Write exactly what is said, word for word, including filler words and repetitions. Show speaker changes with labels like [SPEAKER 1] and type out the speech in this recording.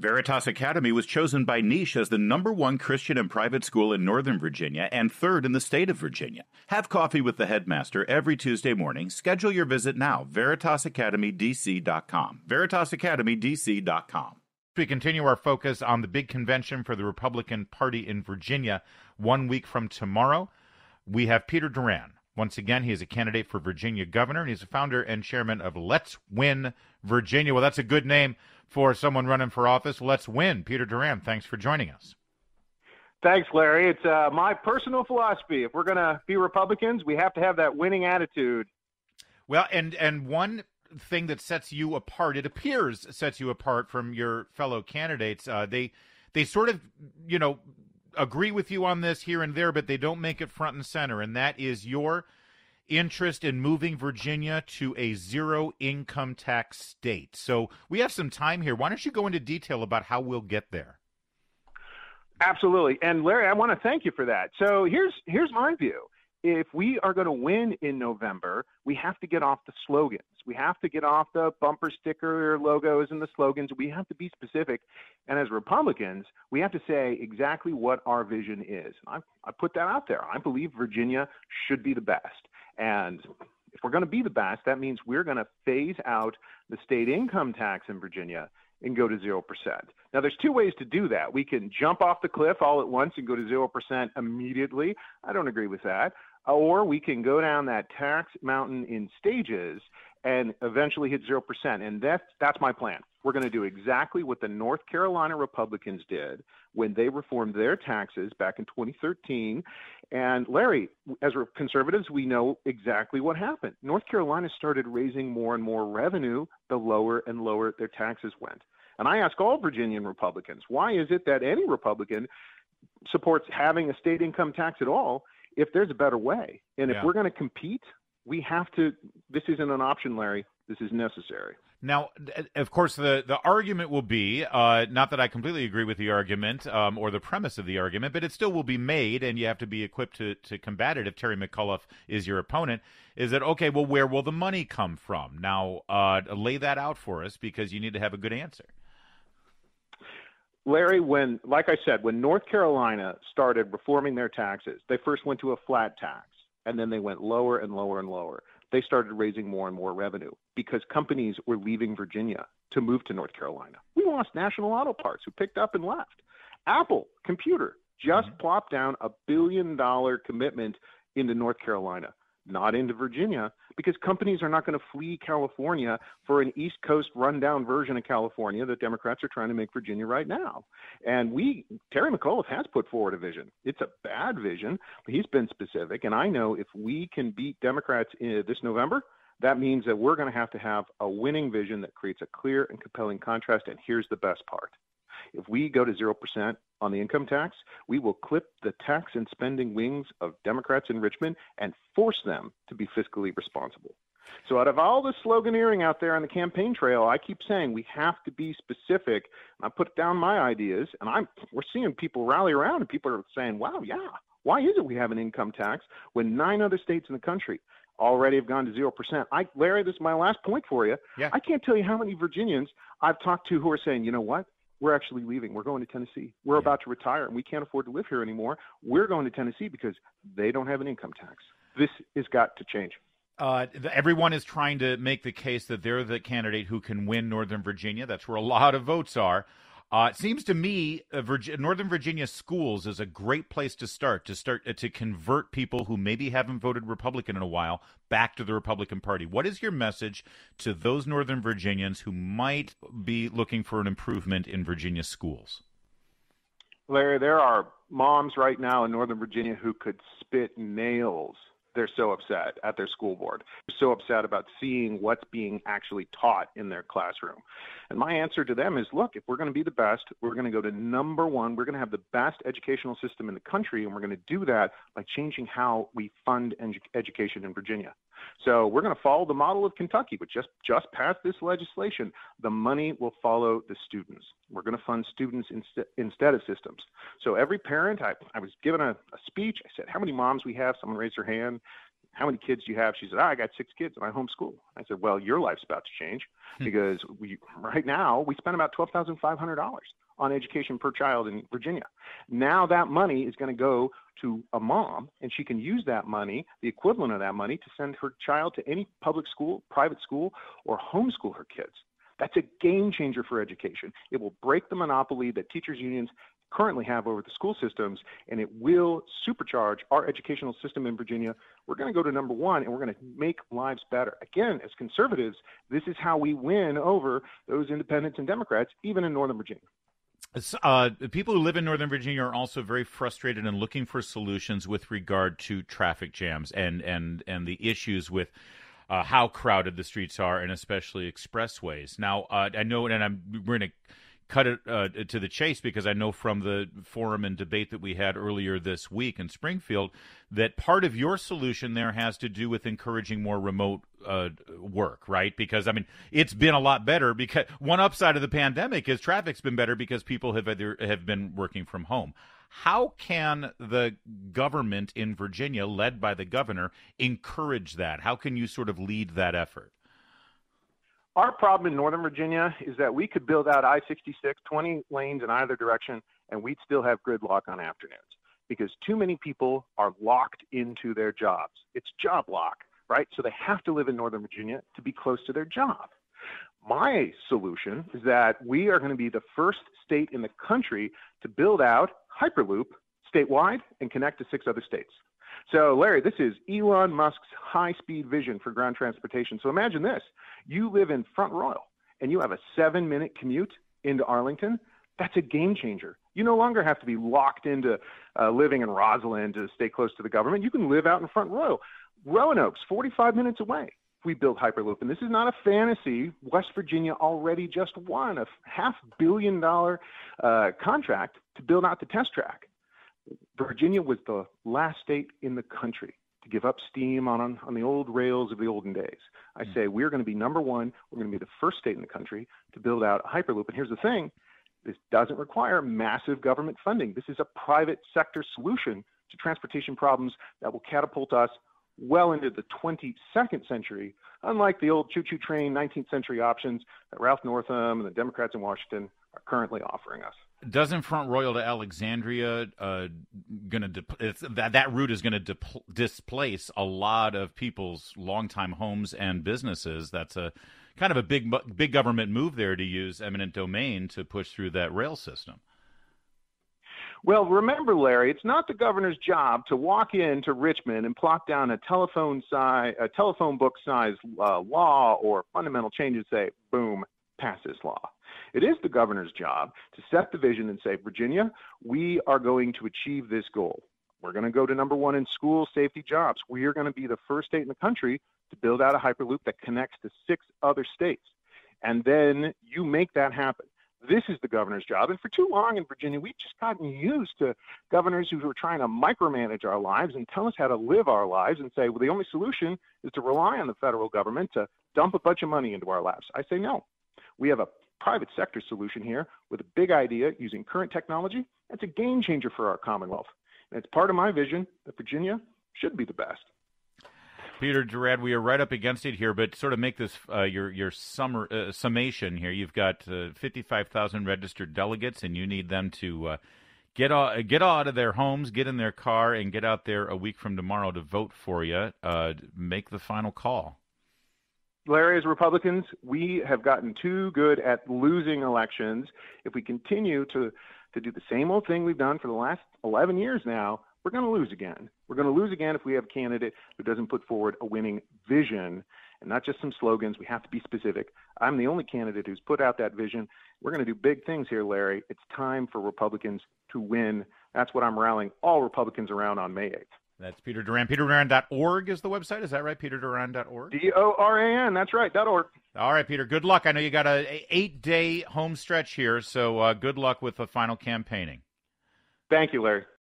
[SPEAKER 1] Veritas Academy was chosen by Niche as the number one Christian and private school in Northern Virginia and third in the state of Virginia. Have coffee with the headmaster every Tuesday morning. Schedule your visit now, veritas academy d c dot com. veritas academy d c dot com.
[SPEAKER 2] We continue our focus on the big convention for the Republican Party in Virginia one week from tomorrow. We have Peter Duran. Once again, he is a candidate for Virginia governor, and he's a founder and chairman of Let's Win Virginia. Well, that's a good name for someone running for office. Let's Win. Peter Duran, thanks for joining us.
[SPEAKER 3] Thanks, Larry. It's uh, my personal philosophy. If we're going to be Republicans, we have to have that winning attitude.
[SPEAKER 2] Well, and, and one thing that sets you apart, it appears sets you apart from your fellow candidates, uh, they they sort of, you know, agree with you on this here and there, but they don't make it front and center, and that is your interest in moving Virginia to a zero-income tax state. So we have some time here. Why don't you go into detail about how we'll get there?
[SPEAKER 3] Absolutely. And Larry, I want to thank you for that. So here's here's my view. If we are going to win in November, we have to get off the slogans. We have to get off the bumper sticker logos and the slogans. We have to be specific. And as Republicans, we have to say exactly what our vision is. I, I put that out there. I believe Virginia should be the best. And if we're going to be the best, that means we're going to phase out the state income tax in Virginia and go to zero percent. Now, there's two ways to do that. We can jump off the cliff all at once and go to zero percent immediately. I don't agree with that. Or we can go down that tax mountain in stages and eventually hit zero percent. And that's, that's my plan. We're going to do exactly what the North Carolina Republicans did when they reformed their taxes back in twenty thirteen. And Larry, as conservatives, we know exactly what happened. North Carolina started raising more and more revenue the lower and lower their taxes went. And I ask all Virginian Republicans, why is it that any Republican supports having a state income tax at all if there's a better way? And if
[SPEAKER 2] Yeah.
[SPEAKER 3] we're going to compete, we have to, this isn't an option, Larry. This is necessary.
[SPEAKER 2] Now, of course, the, the argument will be, uh, not that I completely agree with the argument um, or the premise of the argument, but it still will be made, and you have to be equipped to, to combat it if Terry McAuliffe is your opponent, is that, okay, well, where will the money come from? Now, uh, lay that out for us, because you need to have a good answer.
[SPEAKER 3] Larry, when, like I said, when North Carolina started reforming their taxes, they first went to a flat tax, and then they went lower and lower and lower. They started raising more and more revenue because companies were leaving Virginia to move to North Carolina. We lost National Auto Parts, who picked up and left. Apple Computer just mm-hmm. plopped down a billion dollar commitment into North Carolina, not into Virginia, because companies are not going to flee California for an East Coast rundown version of California that Democrats are trying to make Virginia right now. And we, Terry McAuliffe has put forward a vision. It's a bad vision, but he's been specific. And I know if we can beat Democrats in this November, that means that we're going to have to have a winning vision that creates a clear and compelling contrast. And here's the best part. If we go to zero percent on the income tax, we will clip the tax and spending wings of Democrats in Richmond and force them to be fiscally responsible. So out of all the sloganeering out there on the campaign trail, I keep saying we have to be specific. I put down my ideas, and I'm we're seeing people rally around, and people are saying, wow, yeah, why is it we have an income tax when nine other states in the country already have gone to zero percent? I, Larry, this is my last point for you.
[SPEAKER 2] Yeah.
[SPEAKER 3] I can't tell you how many Virginians I've talked to who are saying, you know what? We're actually leaving. We're going to Tennessee. We're yeah. about to retire, and we can't afford to live here anymore. We're going to Tennessee because they don't have an income tax. This has got to change.
[SPEAKER 2] Uh, the, everyone is trying to make the case that they're the candidate who can win Northern Virginia. That's where a lot of votes are. Uh, it seems to me uh, Virgi- Northern Virginia schools is a great place to start, to start uh, to convert people who maybe haven't voted Republican in a while back to the Republican Party. What is your message to those Northern Virginians who might be looking for an improvement in Virginia schools?
[SPEAKER 3] Larry, there are moms right now in Northern Virginia who could spit nails. They're so upset at their school board. They're so upset about seeing what's being actually taught in their classroom. And my answer to them is, look, if we're going to be the best, we're going to go to number one. We're going to have the best educational system in the country, and we're going to do that by changing how we fund edu- education in Virginia. So we're going to follow the model of Kentucky, which just, just passed this legislation. The money will follow the students. We're going to fund students inst- instead of systems. So every parent, I, I was given a, a speech. I said, how many moms we have? Someone raised their hand. how many kids do you have? She said, oh, I got six kids and I homeschool. I said, well, your life's about to change because we right now we spend about twelve thousand five hundred dollars on education per child in Virginia. Now that money is going to go to a mom, and she can use that money, the equivalent of that money, to send her child to any public school, private school, or homeschool her kids. That's a game changer for education. It will break the monopoly that teachers' unions currently have over the school systems, and it will supercharge our educational system in Virginia. We're going to go to number one, and we're going to make lives better. Again, as conservatives, this is how we win over those independents and Democrats, even in Northern Virginia.
[SPEAKER 2] Uh, people who live in Northern Virginia are also very frustrated and looking for solutions with regard to traffic jams and and and the issues with uh, how crowded the streets are, and especially expressways. Now, uh, I know, and I'm we're going to cut it uh, to the chase because I know from the forum and debate that we had earlier this week in Springfield that part of your solution there has to do with encouraging more remote uh, work, right? Because, I mean, it's been a lot better because one upside of the pandemic is traffic's been better because people have either have been working from home. How can the government in Virginia, led by the governor, encourage that? How can you sort of lead that effort?
[SPEAKER 3] Our problem in Northern Virginia is that we could build out I sixty-six, twenty lanes in either direction, and we'd still have gridlock on afternoons because too many people are locked into their jobs. It's job lock, right? So they have to live in Northern Virginia to be close to their job. My solution is that we are going to be the first state in the country to build out Hyperloop statewide and connect to six other states. So, Larry, this is Elon Musk's high-speed vision for ground transportation. So imagine this. You live in Front Royal, and you have a seven-minute commute into Arlington. That's a game changer. You no longer have to be locked into uh, living in Roslyn to stay close to the government. You can live out in Front Royal. Roanoke's forty-five minutes away. If we build Hyperloop, and this is not a fantasy, West Virginia already just won a half billion dollar uh, contract to build out the test track. Virginia was the last state in the country to give up steam on, on, on the old rails of the olden days. I say we're going to be number one. We're going to be the first state in the country to build out a Hyperloop. And here's the thing. This doesn't require massive government funding. This is a private sector solution to transportation problems that will catapult us well into the twenty-second century, unlike the old choo-choo train nineteenth century options that Ralph Northam and the Democrats in Washington are currently offering us.
[SPEAKER 2] Doesn't Front Royal to Alexandria uh, gonna de- it's, that that route is going to de- displace a lot of people's longtime homes and businesses? That's a kind of a big big government move there to use eminent domain to push through that rail system.
[SPEAKER 3] Well, remember, Larry, it's not the governor's job to walk into Richmond and plop down a telephone size, a telephone book size uh, law or fundamental changes. Say, boom, pass this law. It is the governor's job to set the vision and say, Virginia, we are going to achieve this goal. We're going to go to number one in school safety jobs. We are going to be the first state in the country to build out a Hyperloop that connects to six other states. And then you make that happen. This is the governor's job. And for too long in Virginia, we've just gotten used to governors who are trying to micromanage our lives and tell us how to live our lives and say, well, the only solution is to rely on the federal government to dump a bunch of money into our laps. I say no. We have a private sector solution here with a big idea using current technology. That's a game changer for our Commonwealth. And it's part of my vision that Virginia should be the best.
[SPEAKER 2] Peter Durand, we are right up against it here, but sort of make this uh, your your summer uh, summation here. You've got uh, fifty-five thousand registered delegates, and you need them to uh, get out, get out of their homes, get in their car, and get out there a week from tomorrow to vote for you. Uh, make the final call.
[SPEAKER 3] Larry, as Republicans, we have gotten too good at losing elections. If we continue to, to do the same old thing we've done for the last eleven years now, we're going to lose again. We're going to lose again if we have a candidate who doesn't put forward a winning vision and not just some slogans. We have to be specific. I'm the only candidate who's put out that vision. We're going to do big things here, Larry. It's time for Republicans to win. That's what I'm rallying all Republicans around on May eighth.
[SPEAKER 2] That's Peter Durand. Peter Durand dot org is the website. Is that right? Peter Durand dot org?
[SPEAKER 3] D O R A N. That's right. .org.
[SPEAKER 2] All right, Peter. Good luck. I know you got a, a eight-day home stretch here, so uh, good luck with the final campaigning.
[SPEAKER 3] Thank you, Larry.